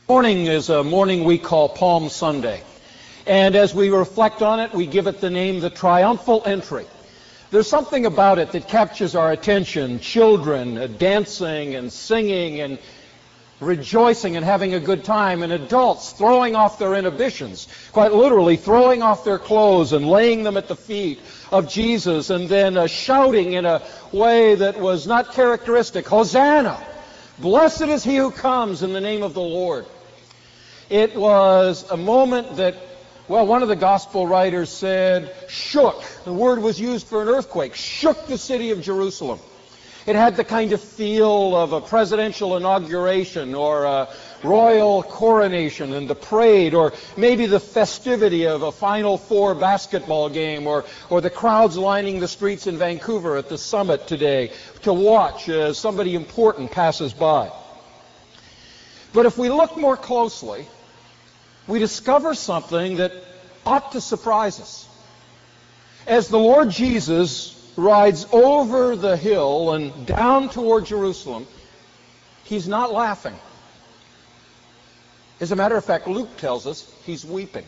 Morning is a morning we call Palm Sunday. And as we reflect on it, we give it the name the Triumphal Entry. There's something about it that captures our attention. Children dancing and singing and rejoicing and having a good time, and adults throwing off their inhibitions, quite literally throwing off their clothes and laying them at the feet of Jesus, and then shouting in a way that was not characteristic, Hosanna! Blessed is he who comes in the name of the Lord. It was a moment that, well, one of the gospel writers said, shook. The word was used for an earthquake. Shook the city of Jerusalem. It had the kind of feel of a presidential inauguration or a royal coronation and the parade, or maybe the festivity of a Final Four basketball game, or the crowds lining the streets in Vancouver at the summit today to watch as somebody important passes by. But if we look more closely, we discover something that ought to surprise us. As the Lord Jesus rides over the hill and down toward Jerusalem, he's not laughing. As a matter of fact, Luke tells us he's weeping.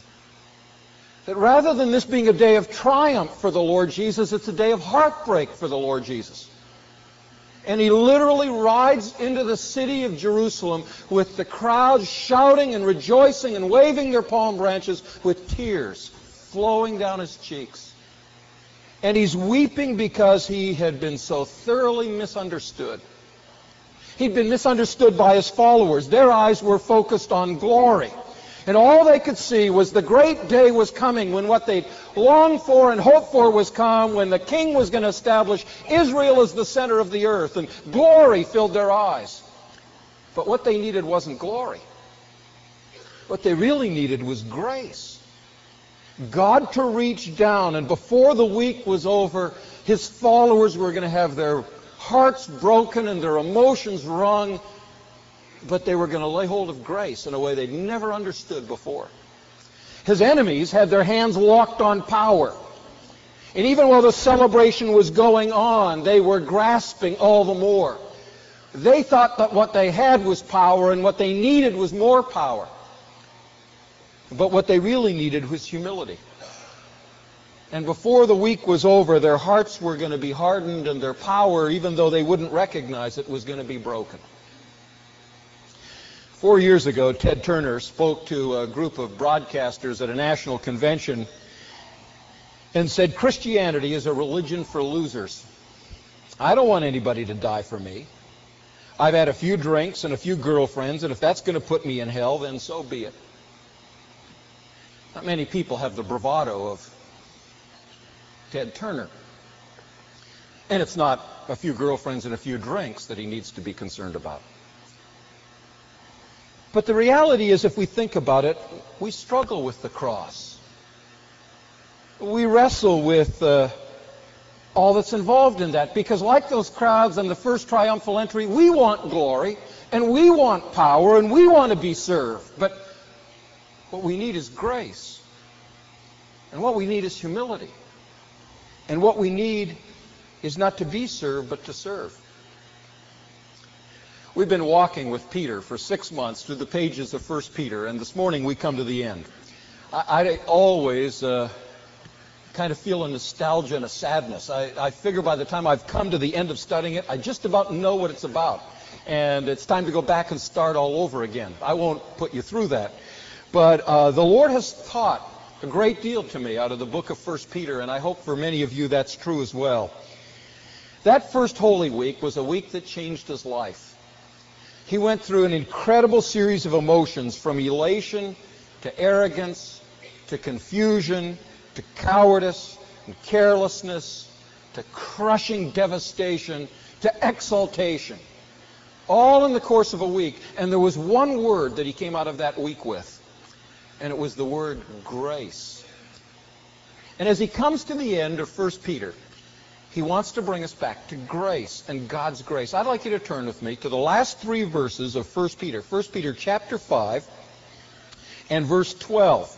That rather than this being a day of triumph for the Lord Jesus, it's a day of heartbreak for the Lord Jesus. And he literally rides into the city of Jerusalem with the crowd shouting and rejoicing and waving their palm branches with tears flowing down his cheeks. And he's weeping because he had been so thoroughly misunderstood. He'd been misunderstood by his followers. Their eyes were focused on glory. And all they could see was the great day was coming when what they'd longed for and hoped for was come, when the king was going to establish Israel as the center of the earth, and glory filled their eyes. But what they needed wasn't glory. What they really needed was grace. God to reach down, and before the week was over, his followers were going to have their hearts broken and their emotions wrung, but they were going to lay hold of grace in a way they'd never understood before. His enemies had their hands locked on power. And even while the celebration was going on, they were grasping all the more. They thought that what they had was power and what they needed was more power. But what they really needed was humility. And before the week was over, their hearts were going to be hardened, and their power, even though they wouldn't recognize it, was going to be broken. 4 years ago, Ted Turner spoke to a group of broadcasters at a national convention and said, Christianity is a religion for losers. I don't want anybody to die for me. I've had a few drinks and a few girlfriends, and if that's going to put me in hell, then so be it. Not many people have the bravado of Ted Turner. And it's not a few girlfriends and a few drinks that he needs to be concerned about. But the reality is, if we think about it, we struggle with the cross. We wrestle with all that's involved in that, because like those crowds in the first triumphal entry, we want glory, and we want power, and we want to be served. But what we need is grace. And what we need is humility. And what we need is not to be served, but to serve. We've been walking with Peter for 6 months through the pages of 1 Peter, and this morning we come to the end. I always kind of feel a nostalgia and a sadness. I figure by the time I've come to the end of studying it, I just about know what it's about. And it's time to go back and start all over again. I won't put you through that. But the Lord has taught a great deal to me out of the book of 1 Peter, and I hope for many of you that's true as well. That first Holy Week was a week that changed his life. He went through an incredible series of emotions, from elation to arrogance to confusion to cowardice and carelessness to crushing devastation to exaltation, all in the course of a week. And there was one word that he came out of that week with, and it was the word grace. And as he comes to the end of 1 Peter, he wants to bring us back to grace and God's grace. I'd like you to turn with me to the last 3 verses of 1 Peter. 1 Peter chapter 5 and verse 12.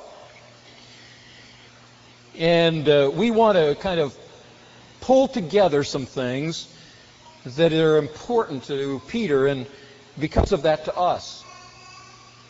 And we want to kind of pull together some things that are important to Peter, and because of that to us.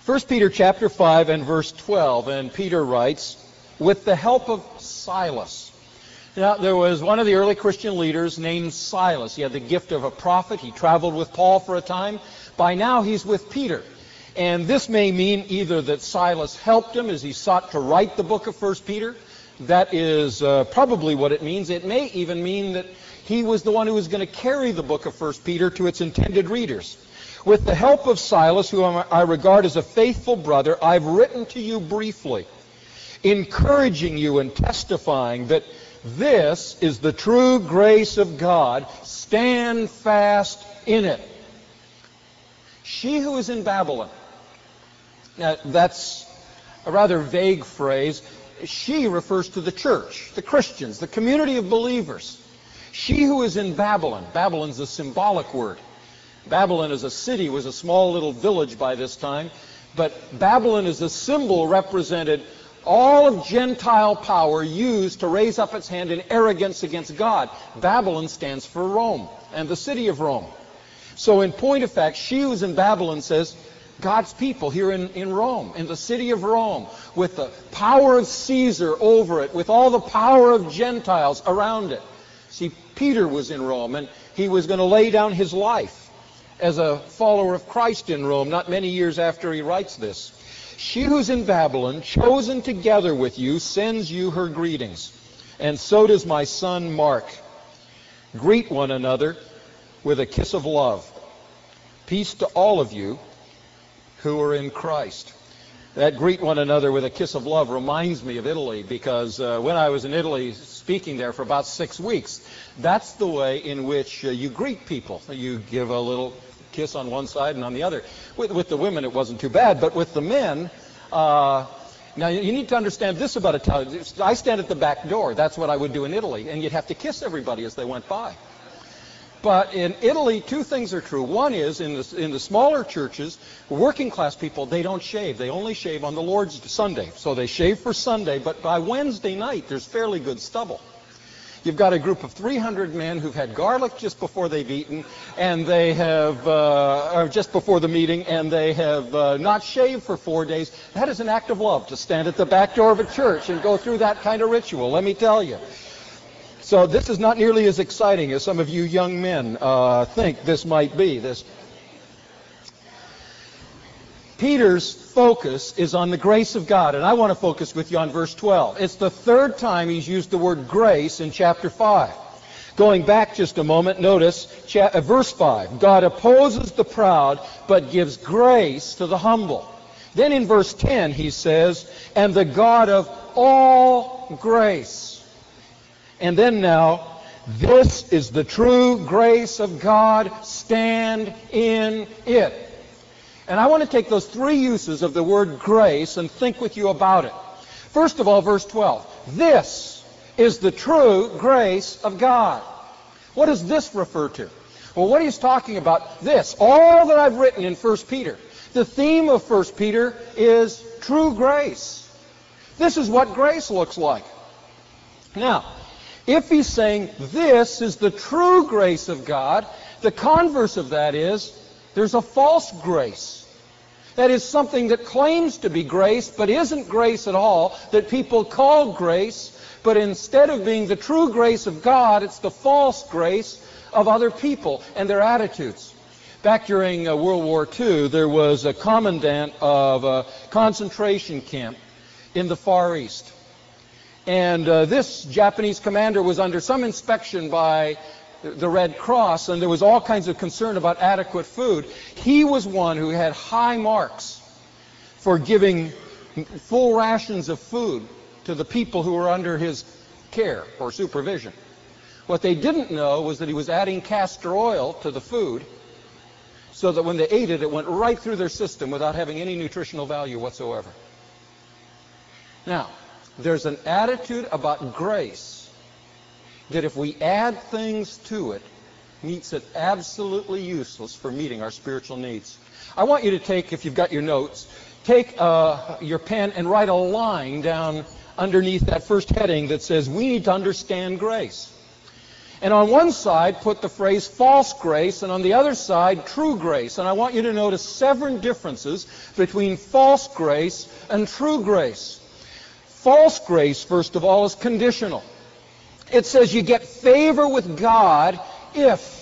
1 Peter chapter 5 and verse 12, and Peter writes, with the help of Silas. Now, there was one of the early Christian leaders named Silas. He had the gift of a prophet. He traveled with Paul for a time. By now, he's with Peter. And this may mean either that Silas helped him as he sought to write the book of 1 Peter. That is probably what it means. It may even mean that he was the one who was going to carry the book of 1 Peter to its intended readers. With the help of Silas, whom I regard as a faithful brother, I've written to you briefly, encouraging you and testifying that this is the true grace of God. Stand fast in it. She who is in Babylon. Now, that's a rather vague phrase. She refers to the church, the Christians, the community of believers. She who is in Babylon. Babylon's a symbolic word. Babylon as a city was a small little village by this time. But Babylon as a symbol represented all of Gentile power used to raise up its hand in arrogance against God. Babylon stands for Rome and the city of Rome. So in point of fact, she who's in Babylon says, God's people here in Rome, in the city of Rome, with the power of Caesar over it, with all the power of Gentiles around it. See, Peter was in Rome, and he was going to lay down his life as a follower of Christ in Rome, not many years after he writes this. She who's in Babylon, chosen together with you, sends you her greetings. And so does my son Mark. Greet one another with a kiss of love. Peace to all of you who are in Christ. That greet one another with a kiss of love reminds me of Italy, because when I was in Italy speaking there for about 6 weeks, that's the way in which you greet people. You give a little kiss on one side and on the other. With the women, it wasn't too bad, but with the men, now you need to understand this about Italians. I stand at the back door. That's what I would do in Italy, and you'd have to kiss everybody as they went by. But in Italy, two things are true. One is, in the smaller churches, working class people, they don't shave. They only shave on the Lord's Sunday. So they shave for Sunday, but by Wednesday night, there's fairly good stubble. You've got a group of 300 men who've had garlic just before they've eaten, and they have, or just before the meeting, and they have not shaved for 4 days. That is an act of love, to stand at the back door of a church and go through that kind of ritual, let me tell you. So this is not nearly as exciting as some of you young men think this might be. Peter's focus is on the grace of God, and I want to focus with you on verse 12. It's the third time he's used the word grace in chapter 5. Going back just a moment, notice verse 5. God opposes the proud, but gives grace to the humble. Then in verse 10 he says, and the God of all grace. And then now, this is the true grace of God. Stand in it. And I want to take those three uses of the word grace and think with you about it. First of all, verse 12. This is the true grace of God. What does this refer to? Well, what he's talking about, this, all that I've written in 1 Peter. The theme of 1 Peter is true grace. This is what grace looks like. Now, if he's saying this is the true grace of God, the converse of that is there's a false grace. That is something that claims to be grace but isn't grace at all, that people call grace, but instead of being the true grace of God, it's the false grace of other people and their attitudes. Back during World War II, there was a commandant of a concentration camp in the Far East. And this Japanese commander was under some inspection by the Red Cross, and there was all kinds of concern about adequate food. He was one who had high marks for giving full rations of food to the people who were under his care or supervision. What they didn't know was that he was adding castor oil to the food so that when they ate it, it went right through their system without having any nutritional value whatsoever. Now, there's an attitude about grace that if we add things to it, makes it absolutely useless for meeting our spiritual needs. I want you to take, if you've got your notes, take your pen and write a line down underneath that first heading that says, we need to understand grace. And on one side, put the phrase false grace, and on the other side, true grace. And I want you to notice 7 differences between false grace and true grace. False grace, first of all, is conditional. It says you get favor with God if.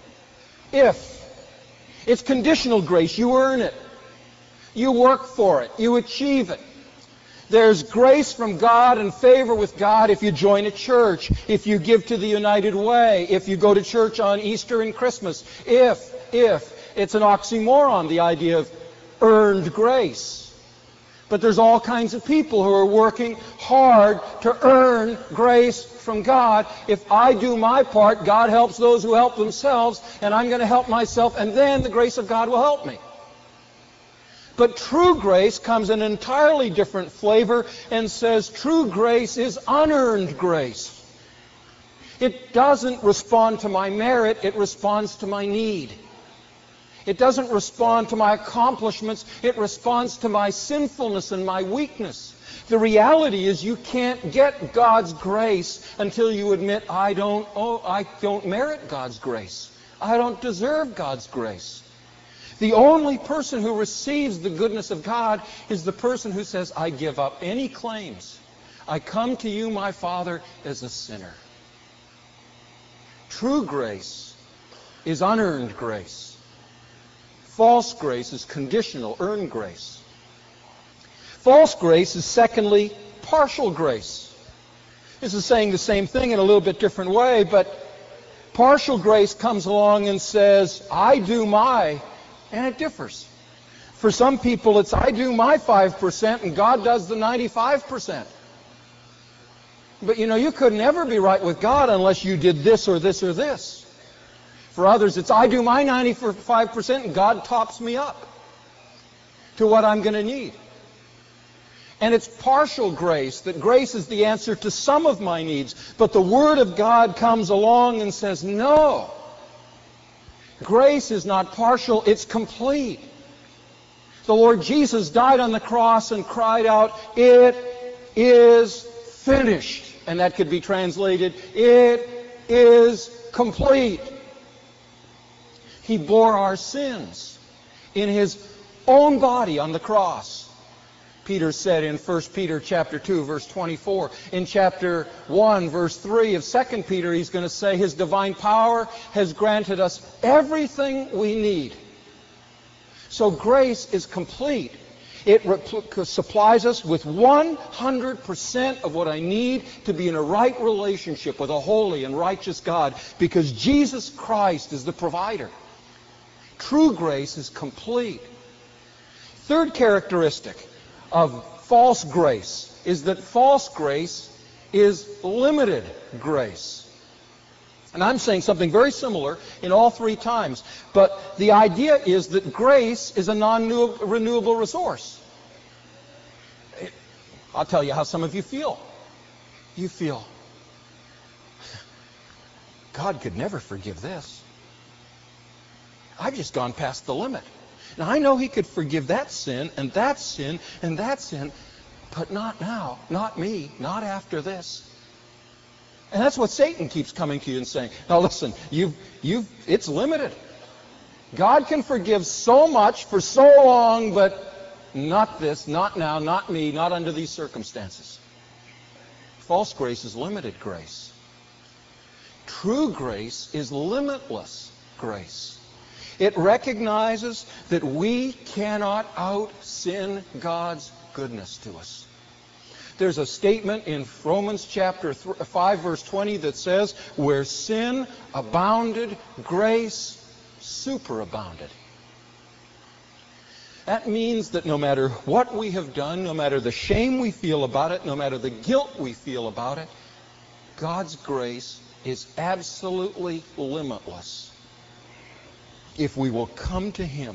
It's conditional grace. You earn it. You work for it. You achieve it. There's grace from God and favor with God if you join a church, if you give to the United Way, if you go to church on Easter and Christmas. If. It's an oxymoron, the idea of earned grace. But there's all kinds of people who are working hard to earn grace from God. If I do my part, God helps those who help themselves, and I'm going to help myself, and then the grace of God will help me. But true grace comes in an entirely different flavor and says true grace is unearned grace. It doesn't respond to my merit, it responds to my need. It doesn't respond to my accomplishments, it responds to my sinfulness and my weakness. The reality is you can't get God's grace until you admit, I don't merit God's grace. I don't deserve God's grace. The only person who receives the goodness of God is the person who says, I give up any claims. I come to you, my Father, as a sinner. True grace is unearned grace. False grace is conditional, earned grace. False grace is, secondly, partial grace. This is saying the same thing in a little bit different way, but partial grace comes along and says, I do my, and it differs. For some people, it's I do my 5% and God does the 95%. But you could never be right with God unless you did this or this or this. For others, it's I do my 95% and God tops me up to what I'm going to need. And it's partial grace, that grace is the answer to some of my needs. But the Word of God comes along and says, no. Grace is not partial, it's complete. The Lord Jesus died on the cross and cried out, it is finished. And that could be translated, it is complete. He bore our sins in His own body on the cross. Peter said in 1 Peter chapter 2, verse 24. In chapter 1, verse 3 of 2 Peter, he's going to say, His divine power has granted us everything we need. So grace is complete. It supplies us with 100% of what I need to be in a right relationship with a holy and righteous God, because Jesus Christ is the provider. True grace is complete. Third characteristic of false grace is that false grace is limited grace. And I'm saying something very similar in all 3 times. But the idea is that grace is a non-renewable resource. I'll tell you how some of you feel. You feel, God could never forgive this. I've just gone past the limit. Now, I know He could forgive that sin and that sin and that sin, but not now, not me, not after this. And that's what Satan keeps coming to you and saying. Now listen, it's limited. God can forgive so much for so long, but not this, not now, not me, not under these circumstances. False grace is limited grace. True grace is limitless grace. It recognizes that we cannot out-sin God's goodness to us. There's a statement in Romans chapter 5, verse 20 that says, where sin abounded, grace superabounded. That means that no matter what we have done, no matter the shame we feel about it, no matter the guilt we feel about it, God's grace is absolutely limitless if we will come to Him.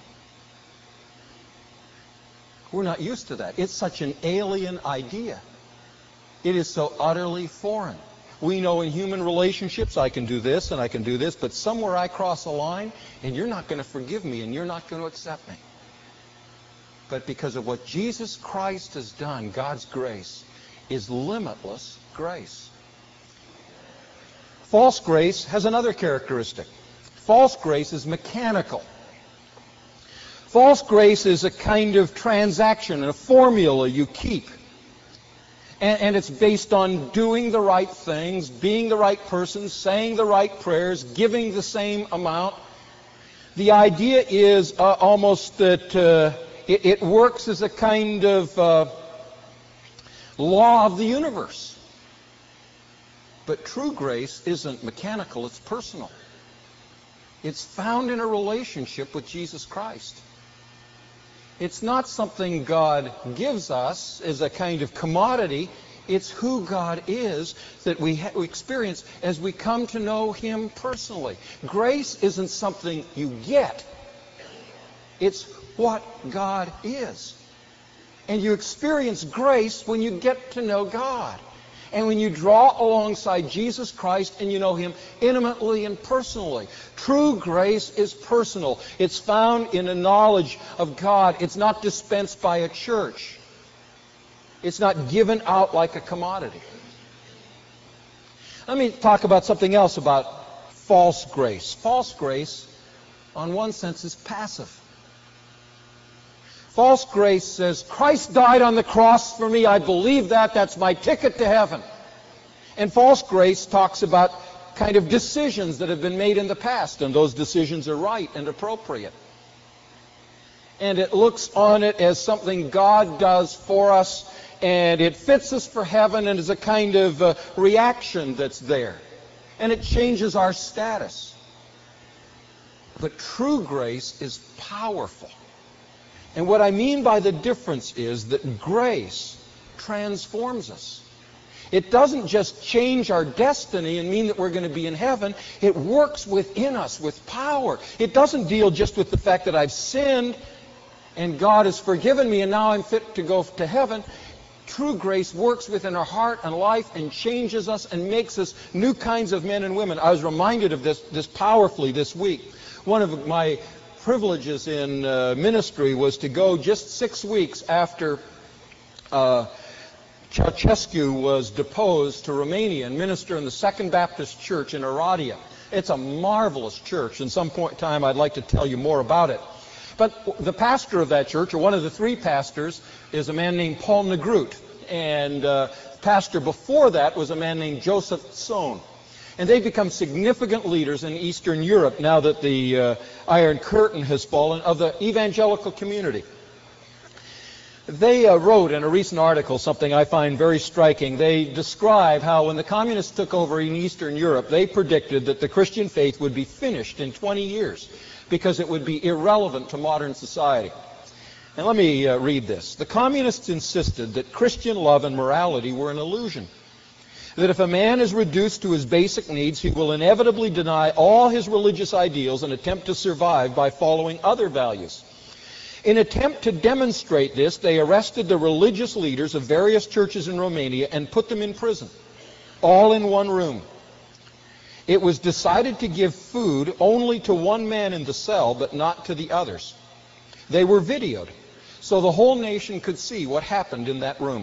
We're not used to that. It's such an alien idea. It is so utterly foreign. We know in human relationships, I can do this and I can do this, but somewhere I cross a line and you're not going to forgive me and you're not going to accept me. But because of what Jesus Christ has done, God's grace is limitless grace. False grace has another characteristic. False grace is mechanical. False grace is a kind of transaction, a formula you keep. And it's based on doing the right things, being the right person, saying the right prayers, giving the same amount. The idea is almost that it works as a kind of law of the universe. But true grace isn't mechanical, it's personal. It's found in a relationship with Jesus Christ. It's not something God gives us as a kind of commodity. It's who God is that we experience as we come to know Him personally. Grace isn't something you get. It's what God is. And you experience grace when you get to know God. And when you draw alongside Jesus Christ and you know Him intimately and personally. True grace is personal. It's found in a knowledge of God. It's not dispensed by a church. It's not given out like a commodity. Let me talk about something else about false grace. False grace, on one sense, is passive. False grace says, Christ died on the cross for me. I believe that. That's my ticket to heaven. And false grace talks about kind of decisions that have been made in the past, and those decisions are right and appropriate. And it looks on it as something God does for us, and it fits us for heaven, and is a kind of reaction that's there. And it changes our status. But true grace is powerful. And what I mean by the difference is that grace transforms us. It doesn't just change our destiny and mean that we're going to be in heaven. It works within us with power. It doesn't deal just with the fact that I've sinned and God has forgiven me and now I'm fit to go to heaven. True grace works within our heart and life and changes us and makes us new kinds of men and women. I was reminded of this powerfully this week. One of my privileges in ministry was to go just 6 weeks after Ceausescu was deposed to Romania and minister in the Second Baptist Church in Oradea. It's a marvelous church, and some point in time I'd like to tell you more about it. But the pastor of that church, or one of the 3 pastors, is a man named Paul Negrut, and pastor before that was a man named Joseph Tson. And they've become significant leaders in Eastern Europe now that the Iron Curtain has fallen of the evangelical community. They wrote in a recent article something I find very striking. They describe how when the communists took over in Eastern Europe, they predicted that the Christian faith would be finished in 20 years because it would be irrelevant to modern society. And let me read this. The communists insisted that Christian love and morality were an illusion. That if a man is reduced to his basic needs, he will inevitably deny all his religious ideals and attempt to survive by following other values. In attempt to demonstrate this, they arrested the religious leaders of various churches in Romania and put them in prison, all in one room. It was decided to give food only to one man in the cell, but not to the others. They were videoed, so the whole nation could see what happened in that room.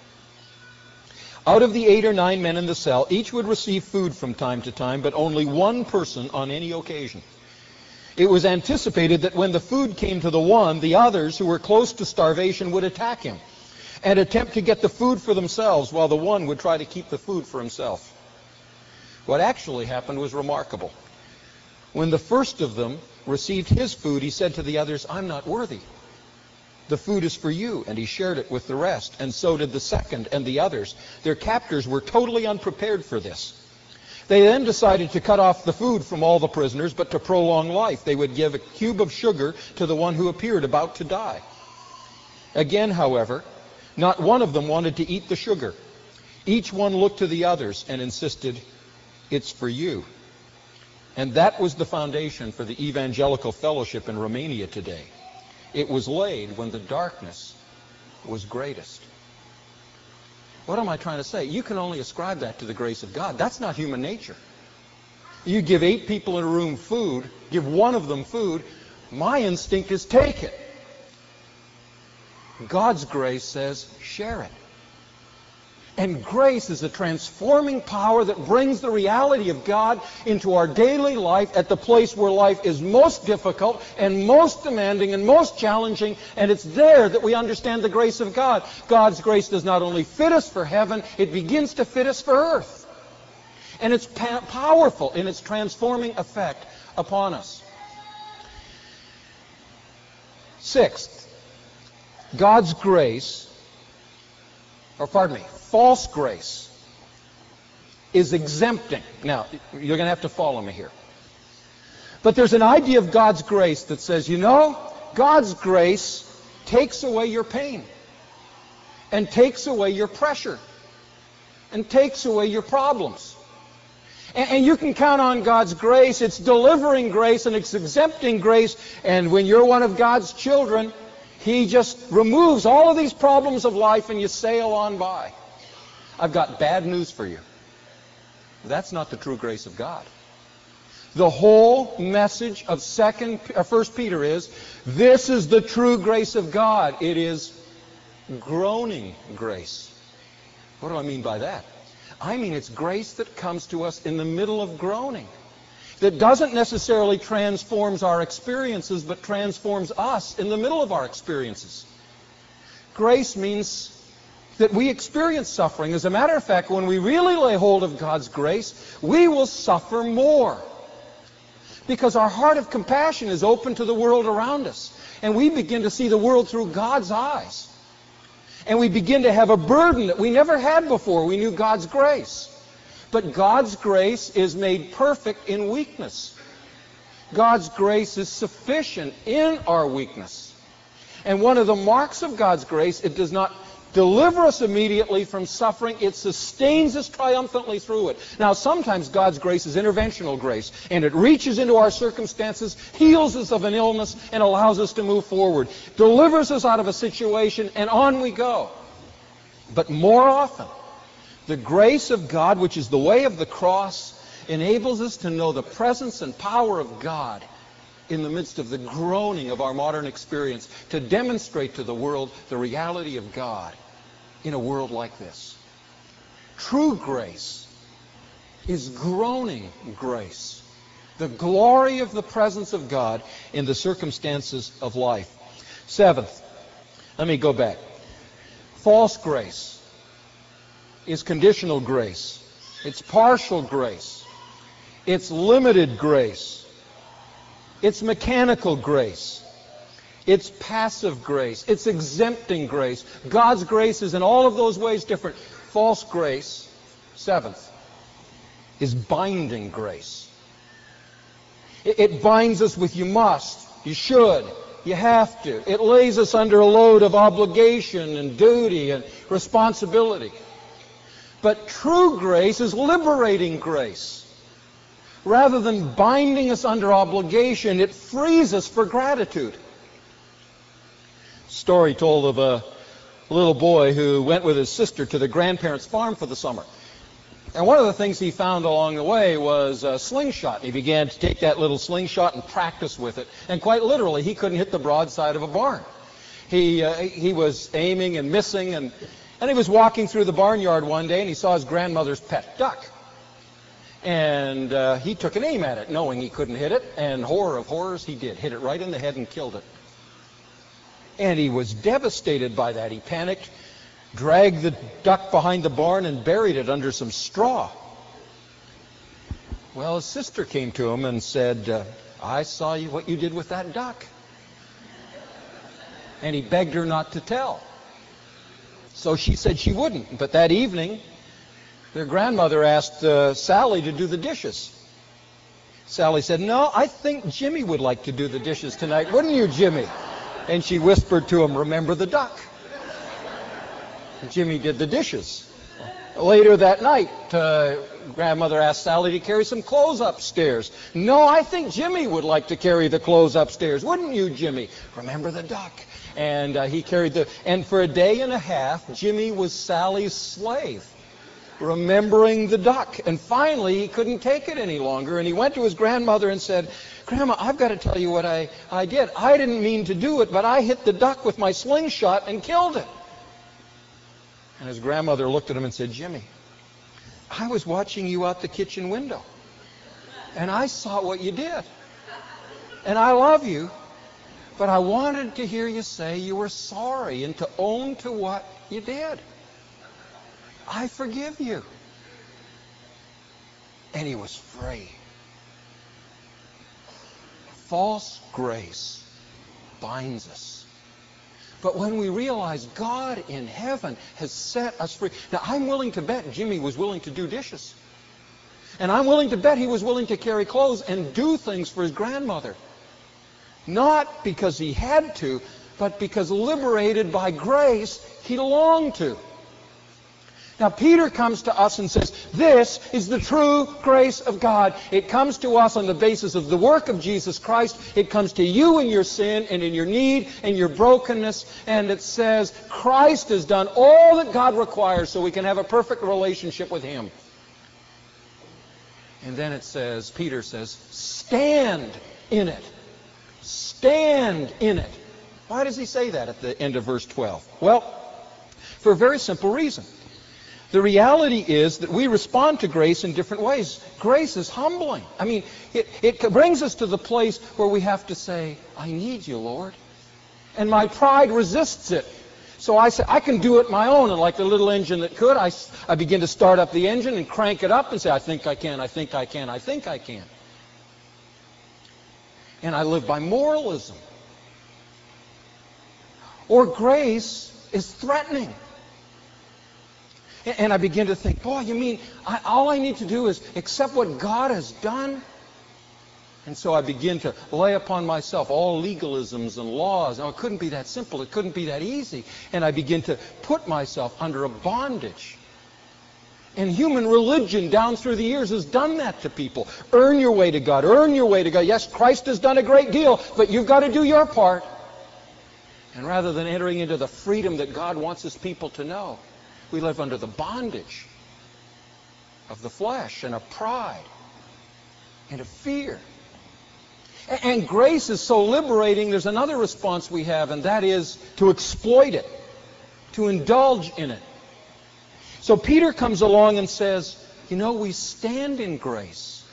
Out of the 8 or 9 men in the cell, each would receive food from time to time, but only one person on any occasion. It was anticipated that when the food came to the one, the others, who were close to starvation, would attack him and attempt to get the food for themselves, while the one would try to keep the food for himself. What actually happened was remarkable. When the first of them received his food, he said to the others, "I'm not worthy. The food is for you," and he shared it with the rest, and so did the second and the others. Their captors were totally unprepared for this. They then decided to cut off the food from all the prisoners, but to prolong life, they would give a cube of sugar to the one who appeared about to die. Again, however, not one of them wanted to eat the sugar. Each one looked to the others and insisted, "It's for you." And that was the foundation for the evangelical fellowship in Romania today. It was laid when the darkness was greatest. What am I trying to say? You can only ascribe that to the grace of God. That's not human nature. You give 8 people in a room food, give one of them food, my instinct is take it. God's grace says share it. And grace is a transforming power that brings the reality of God into our daily life at the place where life is most difficult and most demanding and most challenging. And it's there that we understand the grace of God. God's grace does not only fit us for heaven, it begins to fit us for earth. And it's powerful in its transforming effect upon us. Sixth, God's grace, false grace is exempting. Now, you're going to have to follow me here. But there's an idea of God's grace that says, God's grace takes away your pain and takes away your pressure and takes away your problems. And you can count on God's grace. It's delivering grace and it's exempting grace. And when you're one of God's children, He just removes all of these problems of life and you sail on by. I've got bad news for you. That's not the true grace of God. The whole message of 1 Peter is, this is the true grace of God. It is groaning grace. What do I mean by that? I mean it's grace that comes to us in the middle of groaning. That doesn't necessarily transforms our experiences, but transforms us in the middle of our experiences. Grace means that we experience suffering. As a matter of fact, when we really lay hold of God's grace, we will suffer more. Because our heart of compassion is open to the world around us. And we begin to see the world through God's eyes. And we begin to have a burden that we never had before. We knew God's grace. But God's grace is made perfect in weakness. God's grace is sufficient in our weakness. And one of the marks of God's grace, it does not deliver us immediately from suffering. It sustains us triumphantly through it. Now, sometimes God's grace is interventional grace, and it reaches into our circumstances, heals us of an illness, and allows us to move forward. Delivers us out of a situation, and on we go. But more often, the grace of God, which is the way of the cross, enables us to know the presence and power of God in the midst of the groaning of our modern experience, to demonstrate to the world the reality of God in a world like this. True grace is groaning grace, the glory of the presence of God in the circumstances of life. Seventh, let me go back. False grace is conditional grace. It's partial grace. It's limited grace. It's mechanical grace. It's passive grace. It's exempting grace. God's grace is in all of those ways different. False grace, seventh, is binding grace. It binds us with you must, you should, you have to. It lays us under a load of obligation and duty and responsibility. But true grace is liberating grace. Rather than binding us under obligation, it frees us for gratitude. Story told of a little boy who went with his sister to the grandparents' farm for the summer. And one of the things he found along the way was a slingshot. He began to take that little slingshot and practice with it. And quite literally, he couldn't hit the broadside of a barn. He was aiming and missing, and he was walking through the barnyard one day, and he saw his grandmother's pet duck. And he took an aim at it, knowing he couldn't hit it, and horror of horrors, he did. Hit it right in the head and killed it. And he was devastated by that. He panicked, dragged the duck behind the barn, and buried it under some straw. Well, his sister came to him and said, I saw what you did with that duck. And he begged her not to tell. So she said she wouldn't. But that evening, their grandmother asked Sally to do the dishes. Sally said, no, I think Jimmy would like to do the dishes tonight. Wouldn't you, Jimmy? And she whispered to him, remember the duck. Jimmy did the dishes. Later that night, grandmother asked Sally to carry some clothes upstairs. No, I think Jimmy would like to carry the clothes upstairs. Wouldn't you, Jimmy? Remember the duck. And he carried and for a day and a half, Jimmy was Sally's slave, remembering the duck. And finally, he couldn't take it any longer. And he went to his grandmother and said, Grandma, I've got to tell you what I did. I didn't mean to do it, but I hit the duck with my slingshot and killed it. And his grandmother looked at him and said, "Jimmy, I was watching you out the kitchen window, and I saw what you did. And I love you, but I wanted to hear you say you were sorry and to own to what you did. I forgive you." And he was free. False grace binds us. But when we realize God in heaven has set us free. Now, I'm willing to bet Jimmy was willing to do dishes. And I'm willing to bet he was willing to carry clothes and do things for his grandmother. Not because he had to, but because liberated by grace, he longed to. Now, Peter comes to us and says, this is the true grace of God. It comes to us on the basis of the work of Jesus Christ. It comes to you in your sin and in your need and your brokenness. And it says, Christ has done all that God requires so we can have a perfect relationship with Him. And then it says, Peter says, stand in it. Stand in it. Why does he say that at the end of verse 12? Well, for a very simple reason. The reality is that we respond to grace in different ways. Grace is humbling. I mean, it brings us to the place where we have to say, I need you, Lord. And my pride resists it. So I say, I can do it my own. And like the little engine that could, I begin to start up the engine and crank it up and say, I think I can, I think I can, I think I can. And I live by moralism. Or grace is threatening. And I begin to think, boy, you mean all I need to do is accept what God has done? And so I begin to lay upon myself all legalisms and laws. Oh, it couldn't be that simple. It couldn't be that easy. And I begin to put myself under a bondage. And human religion down through the years has done that to people. Earn your way to God. Earn your way to God. Yes, Christ has done a great deal, but you've got to do your part. And rather than entering into the freedom that God wants His people to know, we live under the bondage of the flesh and of pride and of fear. And grace is so liberating, there's another response we have, and that is to exploit it, to indulge in it. So Peter comes along and says, you know, we stand in grace.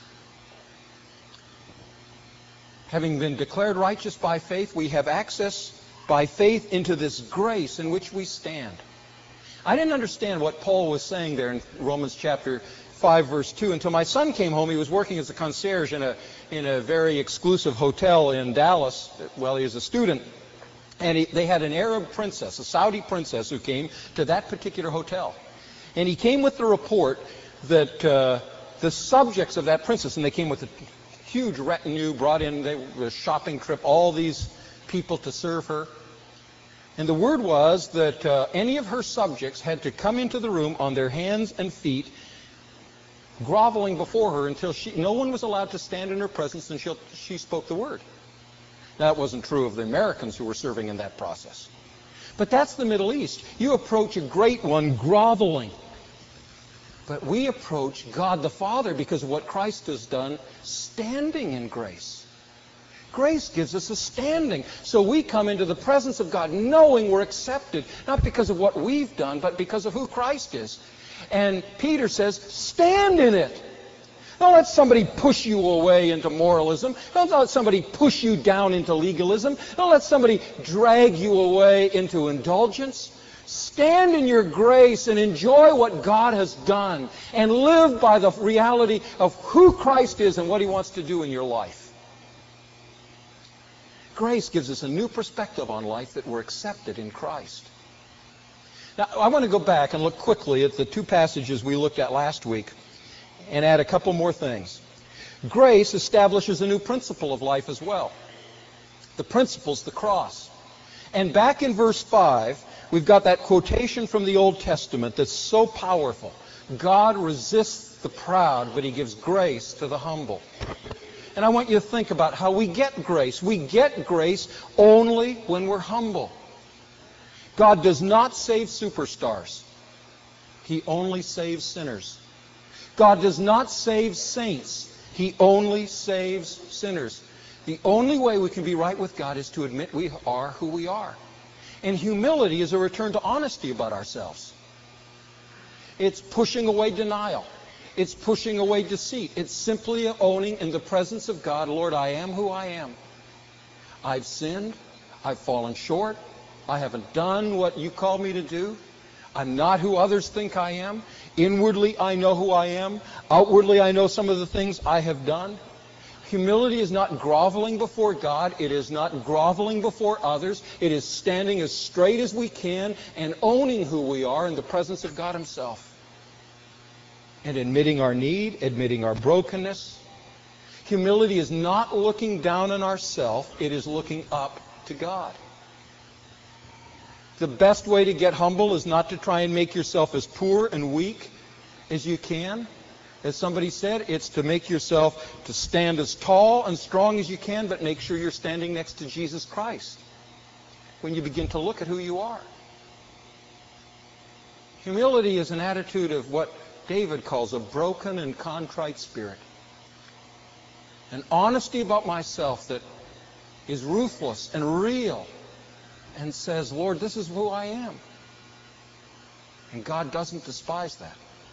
Having been declared righteous by faith, we have access by faith into this grace in which we stand. I didn't understand what Paul was saying there in Romans chapter 5, verse 2, until my son came home. He was working as a concierge in a very exclusive hotel in Dallas. Well, he was a student. And they had an Arab princess, a Saudi princess, who came to that particular hotel. And he came with the report that the subjects of that princess, and they came with a huge retinue, brought in a shopping trip, all these people to serve her. And the word was that any of her subjects had to come into the room on their hands and feet, groveling before her until no one was allowed to stand in her presence until she spoke the word. Now, that wasn't true of the Americans who were serving in that process. But that's the Middle East. You approach a great one groveling. But we approach God the Father because of what Christ has done, standing in grace. Grace gives us a standing. So we come into the presence of God knowing we're accepted, not because of what we've done, but because of who Christ is. And Peter says, stand in it. Don't let somebody push you away into moralism. Don't let somebody push you down into legalism. Don't let somebody drag you away into indulgence. Stand in your grace and enjoy what God has done and live by the reality of who Christ is and what He wants to do in your life. Grace gives us a new perspective on life that we're accepted in Christ. Now, I want to go back and look quickly at the two passages we looked at last week and add a couple more things. Grace establishes a new principle of life as well. The principle's the cross. And back in verse 5, we've got that quotation from the Old Testament that's so powerful. God resists the proud, but He gives grace to the humble. And I want you to think about how we get grace. We get grace only when we're humble. God does not save superstars. He only saves sinners. God does not save saints. He only saves sinners. The only way we can be right with God is to admit we are who we are. And humility is a return to honesty about ourselves. It's pushing away denial. It's pushing away deceit. It's simply owning in the presence of God, Lord, I am who I am. I've sinned. I've fallen short. I haven't done what you called me to do. I'm not who others think I am. Inwardly, I know who I am. Outwardly, I know some of the things I have done. Humility is not groveling before God. It is not groveling before others. It is standing as straight as we can and owning who we are in the presence of God Himself. And admitting our need, admitting our brokenness. Humility is not looking down on ourselves. It is looking up to God. The best way to get humble is not to try and make yourself as poor and weak as you can. As somebody said, it's to make yourself to stand as tall and strong as you can, but make sure you're standing next to Jesus Christ when you begin to look at who you are. Humility is an attitude of what David calls a broken and contrite spirit. An honesty about myself that is ruthless and real and says, Lord, this is who I am. And God doesn't despise that.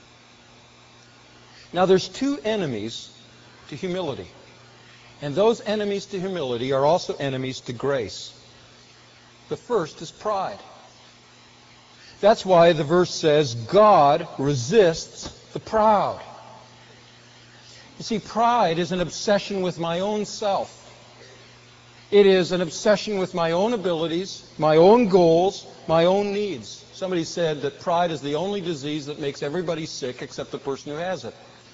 Now, there's two enemies to humility. And those enemies to humility are also enemies to grace. The first is pride. That's why the verse says, God resists the proud. You see, pride is an obsession with my own self. It is an obsession with my own abilities, my own goals, my own needs. Somebody said that pride is the only disease that makes everybody sick except the person who has it.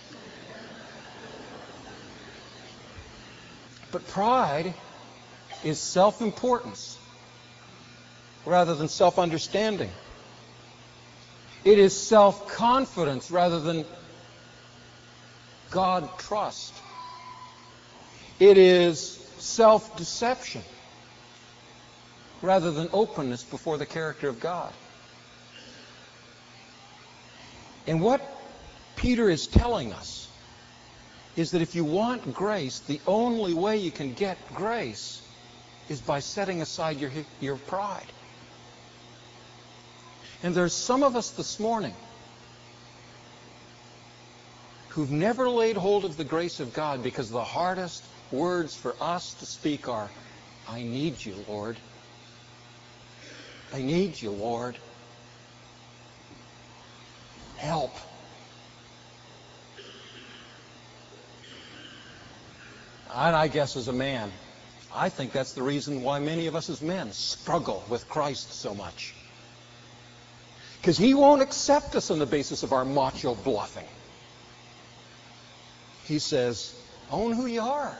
But pride is self-importance rather than self-understanding. It is self-confidence rather than God trust. It is self-deception rather than openness before the character of God. And what Peter is telling us is that if you want grace, the only way you can get grace is by setting aside your pride. And there's some of us this morning who've never laid hold of the grace of God because the hardest words for us to speak are, I need you, Lord. I need you, Lord. Help. And I guess as a man, I think that's the reason why many of us as men struggle with Christ so much. Because He won't accept us on the basis of our macho bluffing. He says, own who you are.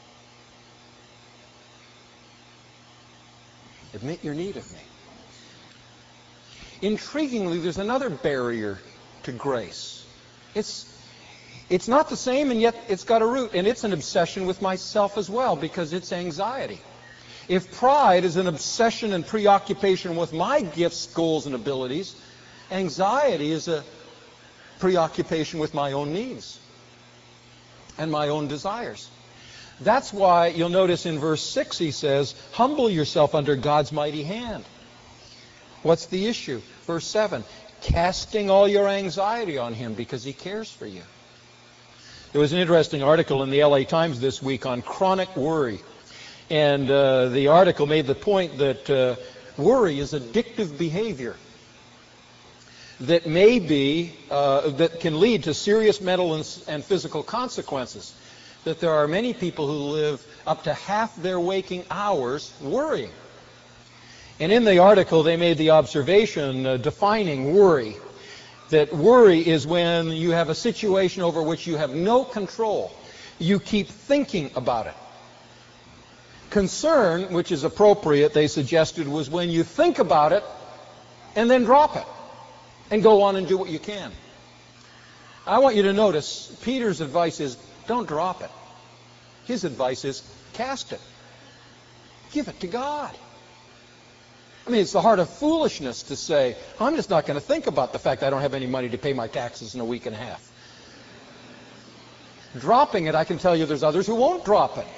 Admit your need of me. Intriguingly, there's another barrier to grace. It's not the same, and yet it's got a root, and it's an obsession with myself as well, because it's anxiety. If pride is an obsession and preoccupation with my gifts, goals, and abilities, anxiety is a preoccupation with my own needs and my own desires. That's why you'll notice in verse 6 he says, humble yourself under God's mighty hand. What's the issue? Verse 7, casting all your anxiety on Him because He cares for you. There was an interesting article in the LA Times this week on chronic worry. And the article made the point that worry is addictive behavior that that can lead to serious mental and physical consequences. That there are many people who live up to half their waking hours worrying. And in the article they made the observation defining worry. That worry is when you have a situation over which you have no control. You keep thinking about it. Concern, which is appropriate, they suggested, was when you think about it and then drop it and go on and do what you can. I want you to notice Peter's advice is don't drop it. His advice is cast it. Give it to God. I mean, it's the heart of foolishness to say, I'm just not going to think about the fact I don't have any money to pay my taxes in a week and a half. Dropping it, I can tell you there's others who won't drop it.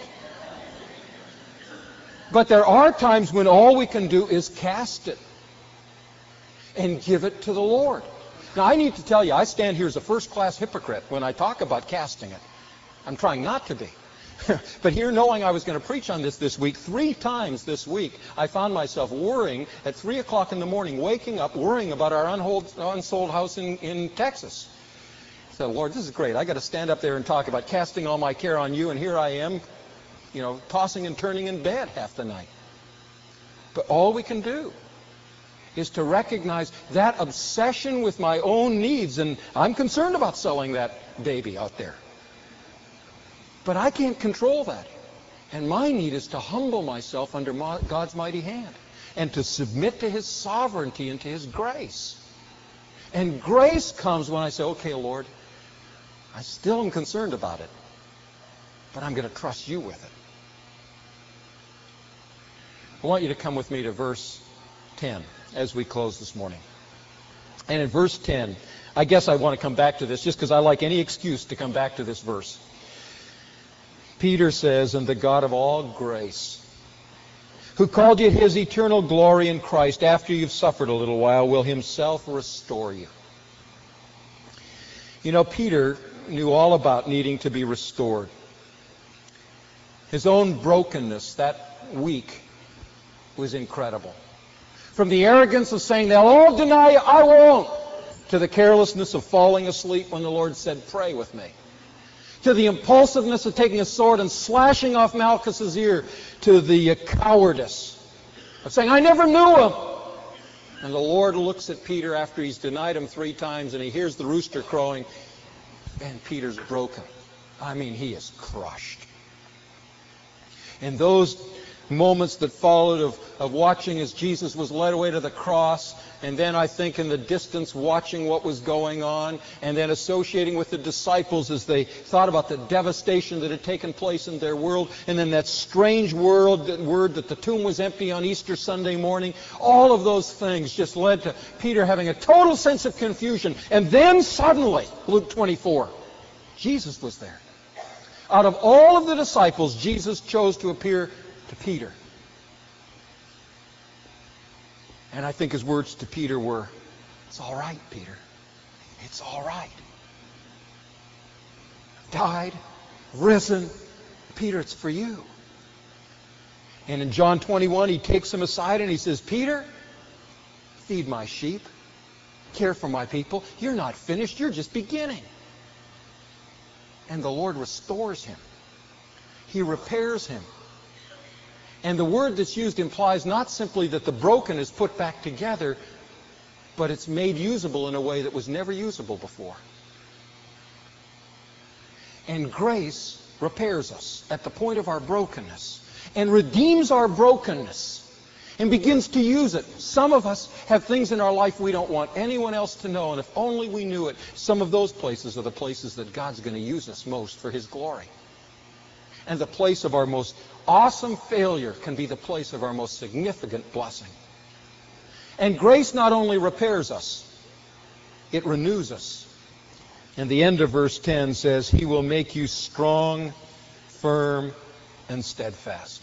But there are times when all we can do is cast it and give it to the Lord. Now, I need to tell you, I stand here as a first-class hypocrite when I talk about casting it. I'm trying not to be. But here, knowing I was going to preach on this week, 3 times this week, I found myself worrying at 3 o'clock in the morning, waking up, worrying about our unsold house in Texas. I said, Lord, this is great. I got to stand up there and talk about casting all my care on you, and here I am, tossing and turning in bed half the night. But all we can do is to recognize that obsession with my own needs, and I'm concerned about selling that baby out there. But I can't control that. And my need is to humble myself under God's mighty hand and to submit to His sovereignty and to His grace. And grace comes when I say, okay, Lord, I still am concerned about it, but I'm going to trust you with it. I want you to come with me to verse 10 as we close this morning. And in verse 10, I guess I want to come back to this just because I like any excuse to come back to this verse. Peter says, and the God of all grace, who called you to His eternal glory in Christ after you've suffered a little while, will Himself restore you. Peter knew all about needing to be restored. His own brokenness that week was incredible. From the arrogance of saying, they'll all deny you, I won't, to the carelessness of falling asleep when the Lord said, pray with me. To the impulsiveness of taking a sword and slashing off Malchus's ear, to the cowardice of saying, I never knew him. And the Lord looks at Peter after he's denied Him 3 times, and he hears the rooster crowing, and Peter's broken. I mean, he is crushed. And those moments that followed of watching as Jesus was led away to the cross, and then I think in the distance watching what was going on, and then associating with the disciples as they thought about the devastation that had taken place in their world, and then that strange word that the tomb was empty on Easter Sunday morning, all of those things just led to Peter having a total sense of confusion. And then suddenly, Luke 24, Jesus was there. Out of all of the disciples, Jesus chose to appear to Peter. And I think His words to Peter were, it's all right, Peter. It's all right. Died, risen. Peter, it's for you. And in John 21, He takes him aside and He says, Peter, feed my sheep. Care for my people. You're not finished. You're just beginning. And the Lord restores him. He repairs him. And the word that's used implies not simply that the broken is put back together, but it's made usable in a way that was never usable before. And grace repairs us at the point of our brokenness and redeems our brokenness and begins to use it. Some of us have things in our life we don't want anyone else to know, and if only we knew it, some of those places are the places that God's going to use us most for His glory. And the place of our most awesome failure can be the place of our most significant blessing. And grace not only repairs us, it renews us. And the end of verse 10 says, He will make you strong, firm, and steadfast.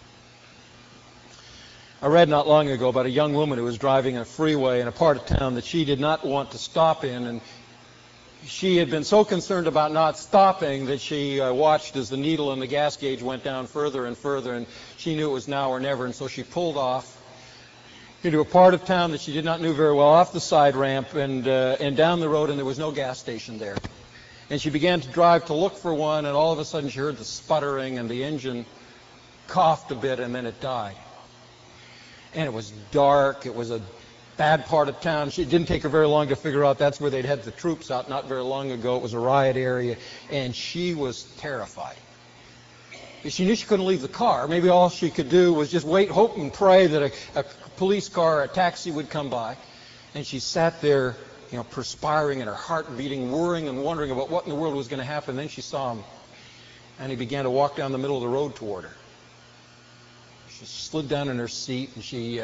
I read not long ago about a young woman who was driving a freeway in a part of town that she did not want to stop in, and she had been so concerned about not stopping that she watched as the needle in the gas gauge went down further and further, and she knew it was now or never, and so she pulled off into a part of town that she did not know very well, off the side ramp and down the road, and there was no gas station there. And she began to drive to look for one, and all of a sudden she heard the sputtering, and the engine coughed a bit, and then it died. And it was dark. It was a bad part of town. It didn't take her very long to figure out that's where they'd had the troops out not very long ago. It was a riot area, and she was terrified. She knew she couldn't leave the car. Maybe all she could do was just wait, hope, and pray that a police car or a taxi would come by. And she sat there, perspiring and her heart beating, worrying and wondering about what in the world was going to happen. Then she saw him, and he began to walk down the middle of the road toward her. She slid down in her seat, and she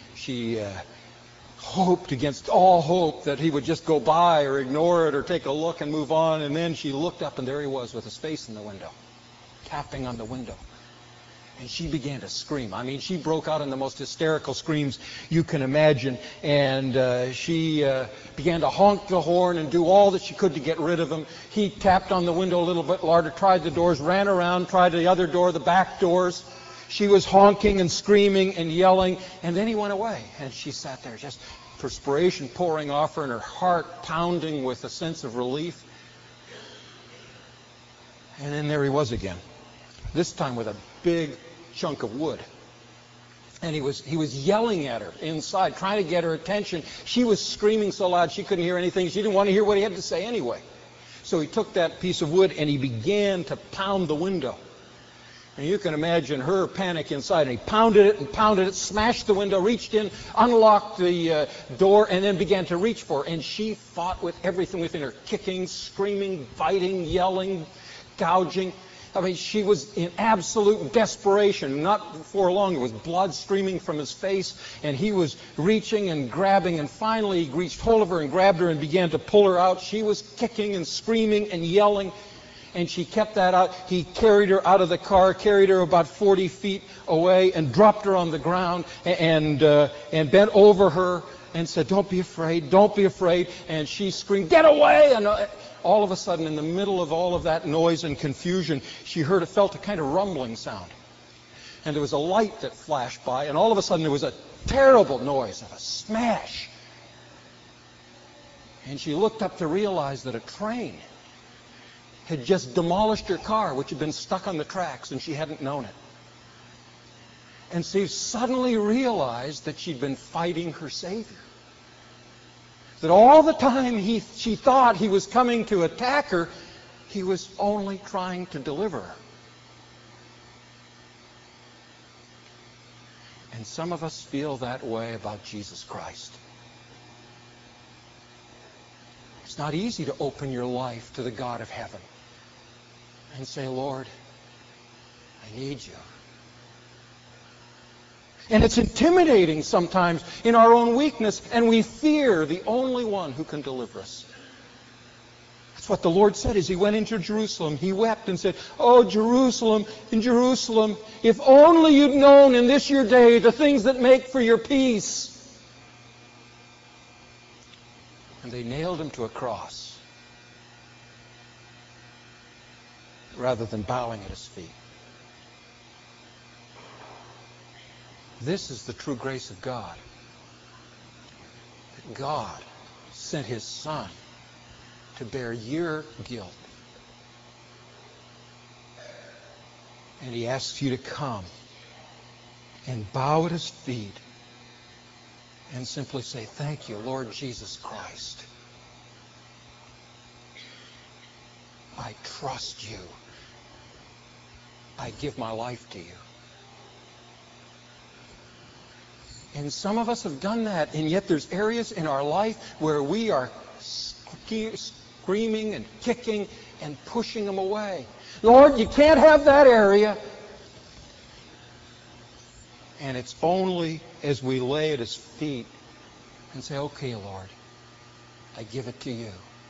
hoped against all hope that he would just go by or ignore it or take a look and move on. And then she looked up, and there he was with his face in the window, tapping on the window. And she began to scream. I mean, she broke out in the most hysterical screams you can imagine. And she began to honk the horn and do all that she could to get rid of him. He tapped on the window a little bit harder, tried the doors, ran around, tried the other door, the back doors. She was honking and screaming and yelling. And then he went away. And she sat there, just perspiration pouring off her and her heart pounding with a sense of relief. And then there he was again, this time with a big chunk of wood. And he was yelling at her inside, trying to get her attention. She was screaming so loud she couldn't hear anything. She didn't want to hear what he had to say anyway. So he took that piece of wood and he began to pound the window. And you can imagine her panic inside. And he pounded it, smashed the window, reached in, unlocked the door, and then began to reach for her. And she fought with everything within her, kicking, screaming, biting, yelling, gouging. I mean, she was in absolute desperation. Not before long, there was blood streaming from his face, and he was reaching and grabbing, and finally he reached hold of her and grabbed her and began to pull her out. She was kicking and screaming and yelling, and she kept that out. He carried her out of the car, carried her about 40 feet away, and dropped her on the ground and bent over her and said, "Don't be afraid, don't be afraid." And she screamed, "Get away!" And all of a sudden, in the middle of all of that noise and confusion, she felt a kind of rumbling sound. And there was a light that flashed by, and all of a sudden there was a terrible noise of a smash. And she looked up to realize that a train had just demolished her car, which had been stuck on the tracks, and she hadn't known it. And she suddenly realized that she'd been fighting her Savior. That all the time she thought he was coming to attack her, he was only trying to deliver her. And some of us feel that way about Jesus Christ. It's not easy to open your life to the God of heaven and say, "Lord, I need you." And it's intimidating sometimes in our own weakness, and we fear the only one who can deliver us. That's what the Lord said as he went into Jerusalem. He wept and said, "Oh, Jerusalem, in Jerusalem, if only you'd known in this your day the things that make for your peace." And they nailed him to a cross rather than bowing at his feet. This is the true grace of God. That God sent his Son to bear your guilt. And he asks you to come and bow at his feet and simply say, "Thank you, Lord Jesus Christ. I trust you. I give my life to you." And some of us have done that, and yet there's areas in our life where we are screaming and kicking and pushing them away. "Lord, you can't have that area." And it's only as we lay at his feet and say, "Okay, Lord, I give it to you,"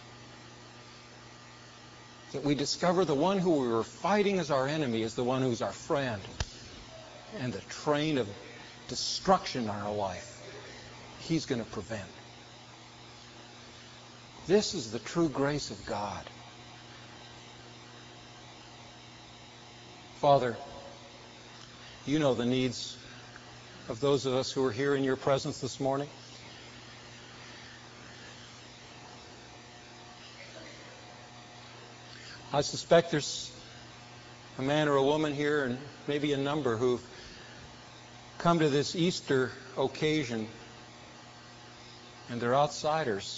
that we discover the one who we were fighting as our enemy is the one who's our friend. And the train of destruction in our life, he's going to prevent. This is the true grace of God. Father, you know the needs of those of us who are here in your presence this morning. I suspect there's a man or a woman here, and maybe a number, who've come to this Easter occasion, and they're outsiders.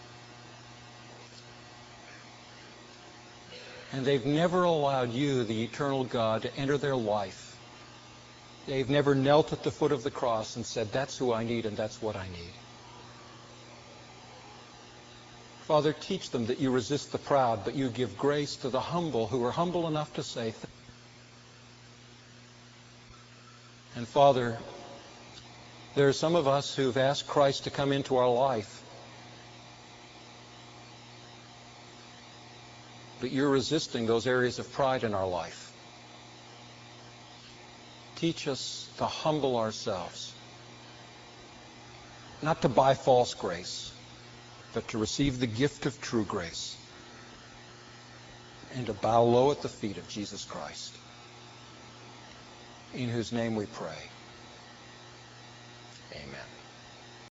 And they've never allowed you, the eternal God, to enter their life. They've never knelt at the foot of the cross and said, "That's who I need and that's what I need." Father, teach them that you resist the proud, but you give grace to the humble who are humble enough to say, and Father, there are some of us who've asked Christ to come into our life, but you're resisting those areas of pride in our life. Teach us to humble ourselves, not to buy false grace, but to receive the gift of true grace and to bow low at the feet of Jesus Christ, in whose name we pray.